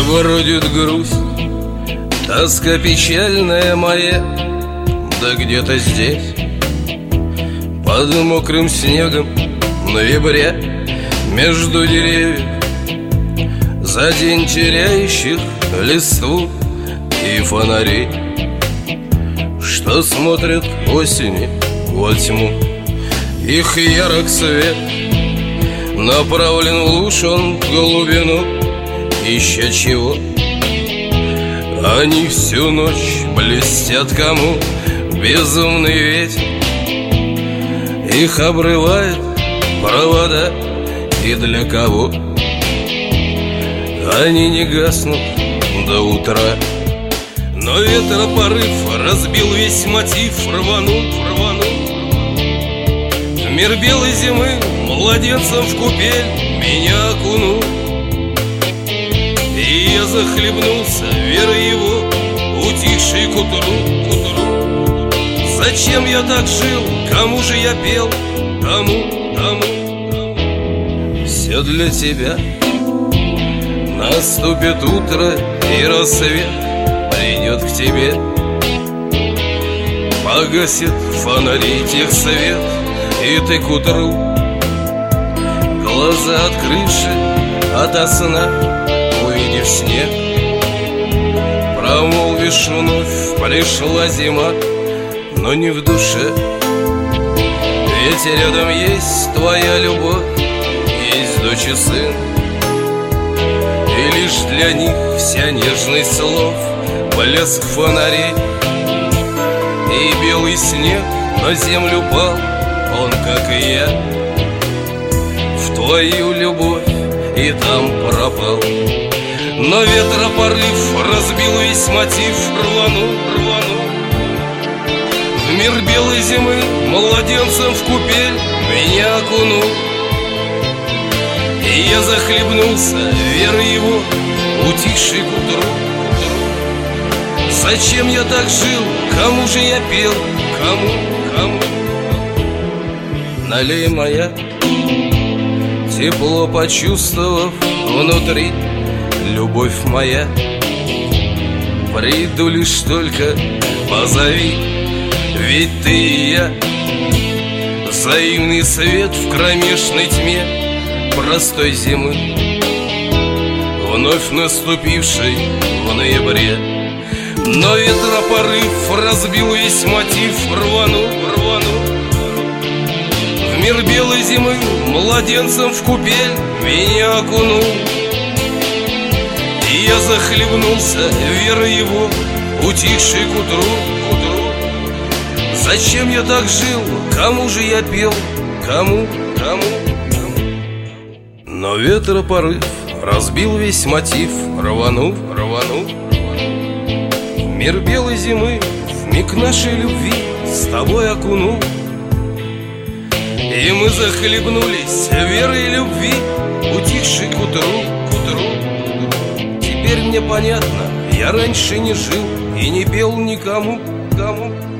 бродит грусть, тоска печальная моя, да где-то здесь, под мокрым снегом ноября, между деревьев, за день теряющих листву и фонарей, что смотрят осени во тьму. Их ярок свет направлен в луж, он в глубину, ища чего. Они всю ночь блестят, кому безумный ветер их обрывает провода, и для кого они не гаснут до утра. Но ветропорыв разбил весь мотив, рванул в мир белой зимы, младенцем в купель меня окунул. И я захлебнулся верой его, утихшей к утру. Зачем я так жил, кому же я пел, кому? Все для тебя. Наступит утро, и рассвет придет к тебе. Погасит фонари тех свет, и ты к утру, глаза открывши ото сна, увидев снег, промолвишь вновь: пришла зима, но не в душе. Ведь рядом есть твоя любовь, есть дочь и сын, и лишь для них вся нежность слов, блеск фонарей и белый снег на землю пал. Он, как и я, в твою любовь и там пропал. Но ветропорыв разбил весь мотив, рванул в мир белой зимы, младенцем в купель меня окунул. И я захлебнулся верой его, утихшей к утру. Зачем я так жил, кому же я пел, кому? Налей, моя, тепло почувствовав внутри, любовь моя, приду лишь только позови. Ведь ты и я, взаимный свет в кромешной тьме простой зимы, вновь наступившей в ноябре. Но ветропорыв разбил весь мотив, рванул в мир белой зимы, младенцем в купель меня окунул. И я захлебнулся верой его, утихшей к утру. Зачем я так жил, кому же я пел, кому? Но ветропорыв разбил весь мотив, рванул в мир белой зимы, в миг нашей любви с тобой окунул. И мы захлебнулись верой любви, утихшей к утру. Теперь мне понятно, я раньше не жил и не пел никому,